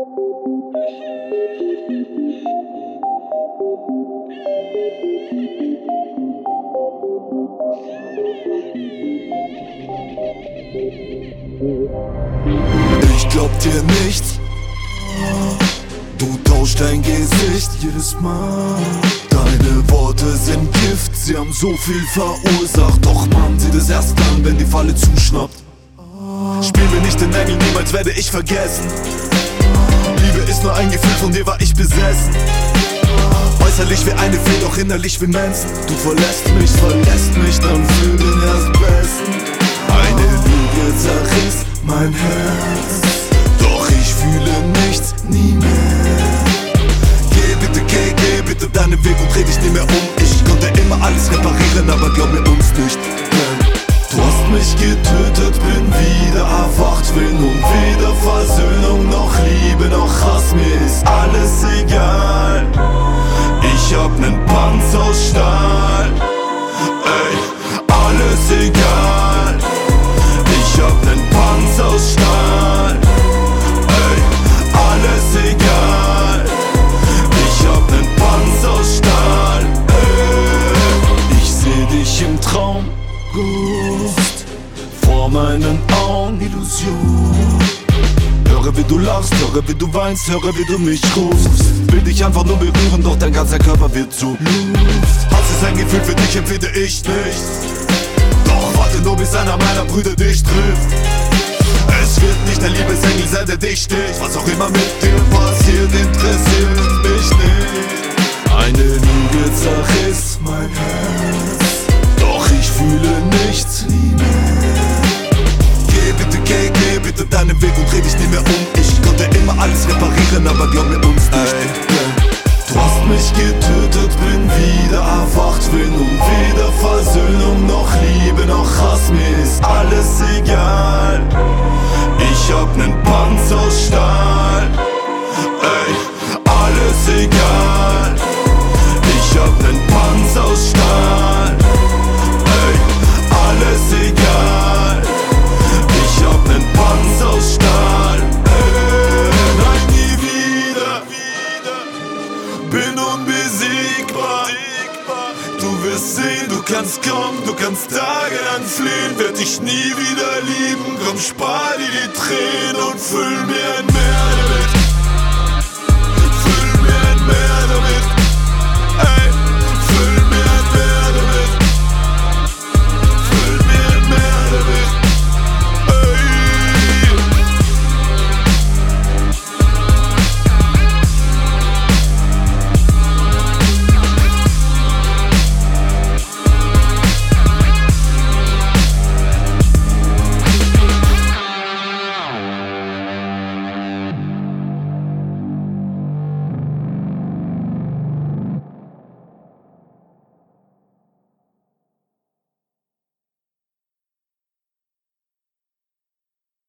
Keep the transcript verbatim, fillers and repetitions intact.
Ich glaub dir nichts, du tauschst dein Gesicht jedes Mal. Deine Worte sind Gift, sie haben so viel verursacht. Doch man sieht es erst dann, wenn die Falle zuschnappt. Spiel mir nicht den Engel, niemals werde ich vergessen. Liebe ist nur ein Gefühl, von dir war ich besessen. Äußerlich wie eine Fee, doch innerlich wie Manson. Du verlässt mich, verlässt mich, dann fühl den erst besten. Eine Lüge zerriss mein Herz, doch ich fühle nichts, nie mehr. Geh bitte, geh, geh bitte deinen Weg und dreh dich nie mehr um. Ich konnte immer alles reparieren, aber glaub mir uns nicht. Du hast mich getötet, bin wieder erwacht. Will nun weder Versöhnung noch Liebe noch Hass. Mir ist alles egal, ich hab nen Panzer aus Stahl. Ey, alles egal, ich hab nen Panzer aus Stahl. Ey, alles egal, ich hab nen Panzer aus Stahl. Ey, ich seh dich im Traum, Ghost, vor meinen Augen, Illusion. Höre wie du lachst, höre wie du weinst, höre wie du mich rufst. Will dich einfach nur berühren, doch dein ganzer Körper wird zu Luft. Hass ist ein Gefühl, für dich empfinde ich nichts. Doch warte nur, bis einer meiner Brüder dich trifft. Es wird nicht der Liebesengel sein, der dich sticht. Was auch immer mit dir passiert, interessiert mich nicht. Eine Lüge zerriss mein Herz, doch ich fühle nichts, nie mehr. Geh bitte, geh, geh bitte deinen Weg und dreh dich nie mehr um. Ich konnte immer alles reparieren, aber glaub mir uns nicht. Ey, du hast mich getötet, bin wieder erwacht. Will nun weder Versöhnung noch Liebe noch Hass. Mir ist alles egal, ich hab nen Panzer aus Stahl. Ey, alles egal, ich hab nen Panzer aus Stahl. Ey, alles egal, ich hab nen Panzer aus Stahl. Ey, nein, nie wieder, bin unbesiegbar. Du wirst sehen, du kannst kommen, du kannst tagelang fliehen. Werd dich nie wieder lieben, komm, spar